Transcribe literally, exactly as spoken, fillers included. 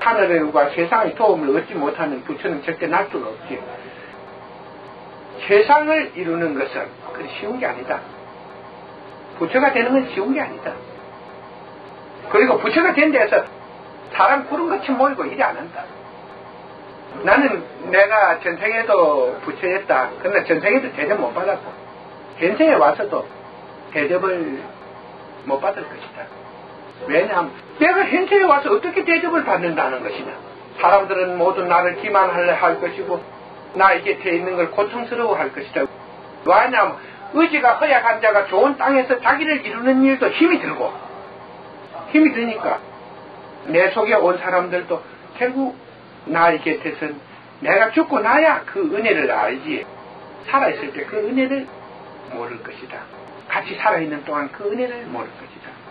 하늘과 세상의 도움을 얻지 못하는 부처는 절대 날 수가 없지. 세상을 이루는 것은 그리 쉬운 게 아니다. 부처가 되는 건 쉬운 게 아니다. 그리고 부처가 된 데에서 사람 구름같이 모이고 이래 안 한다. 나는 내가 전생에도 부처였다. 그러나 전생에도 대접 못 받았고 현생에 와서도 대접을 못 받을 것이다. 왜냐하면 내가 현생에 와서 어떻게 대접을 받는다는 것이냐. 사람들은 모두 나를 기만하려 할 것이고 나의 곁에 있는 걸 고통스러워 할 것이다. 왜냐하면 의지가 허약한 자가 좋은 땅에서 자기를 이루는 일도 힘이 들고 힘이 드니까 내 속에 온 사람들도 결국 나의 곁에선 내가 죽고 나야 그 은혜를 알지 살아있을 때 그 은혜를 모를 것이다. 같이 살아있는 동안 그 은혜를 모를 것이다.